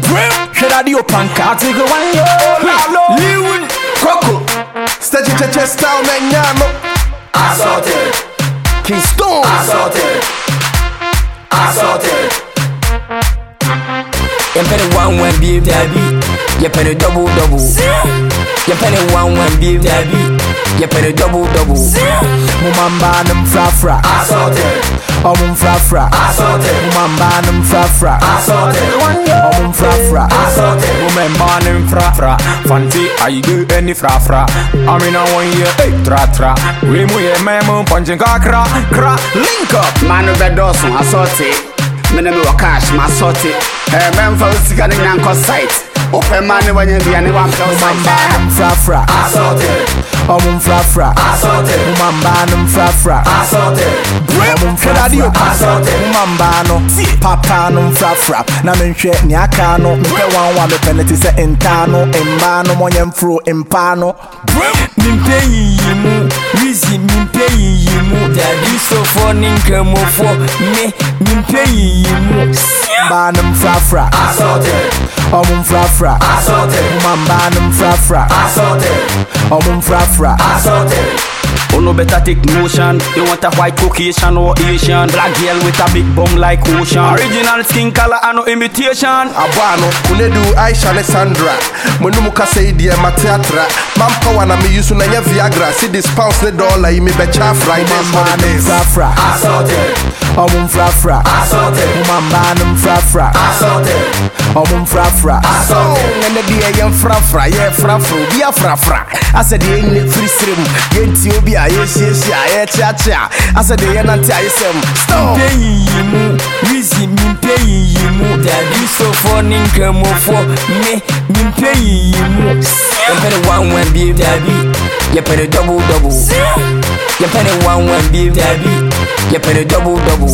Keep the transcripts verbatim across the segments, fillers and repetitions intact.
Shut out your panka. Take a one yo. Lewin. Coco. Steady chest style man yamo. Assorted. Keystone. Assorted. Assorted. You penny one when beef dabby. You penny double double. You penny one when beef dabby. You penny double double. Mumamba num fra fra. Assorted. Omum fra fra. Assorted. Mumamba num fra fra. Assorted. Omum fra fra. Assorted. Woman in fra fra. Fancy I do any fra fra. I'm in a one year eight tra tra. We muye memo punching kakra kra. Link up. Manu bedosun assorted. Mene me wa cash ma sorted. Eh men fa usika ni nyanko site. Open money when you be any one plus Mumamba num fra fra. Assorted. Omum fra fra. Assorted. Mumamba num fra fra. Assorted. Omum fra fra. Assorted. Mumamba no. Papa num fra fra. Na menhwe ni aka no. Mpe wan wa me penalty se intano. Imba no monyem fro impano. Mimpe yimu, Rizzy mimpe yimu. Daddy so for ninkemo for me. Mimpe yimu. Mumamba num fra fra. Assorted. Omum fra fra. Assorted. Mumamba num fra fra. Assorted. Omum fra fra. Assorted. Oh no better take notion. You want a white Caucasian or Asian? Black girl with a big bum like ocean. Original skin color and no imitation. Abano, Kunedu Aisha Alessandra. Munumuka say dear Mateatra. Mampa wana me use na ya Viagra. See this pounds the dollar you me be chafra. Mumamba num fra fra. Assorted. Omum fra fra. Assorted. Mumamba num fra fra. Assorted. Omum fra fra. Assorted. Nene di e yem fra fra. Ye fra fra. Bi a fra fra. Asa di e ne free stream. Yenti obi a yes yes ya. Ye cha cha. Asa di e nanti a yesem. Stop. Mimpe yimu, Rizzy mimpe yimu. Daddy so for ninkemo for me. Mimpe yimu. You penny one when beef dabby. You penny double double. You penny one when beef dabby. You penny double double.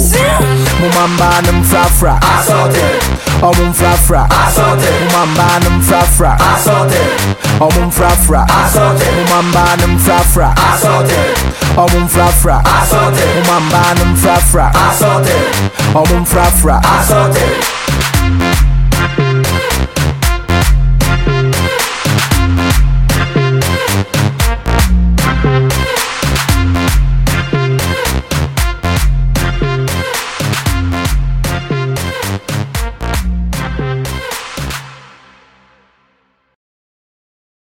Mumamba num fra fra. Assorted. Omum fra fra. Assorted. Mumamba num fra fra. Assorted. Omum fra fra. Assorted. Mumamba num fra fra. Assorted. Omum fra fra. Assorted. Mumamba num fra fra. Assorted. Omum fra fra. Assorted.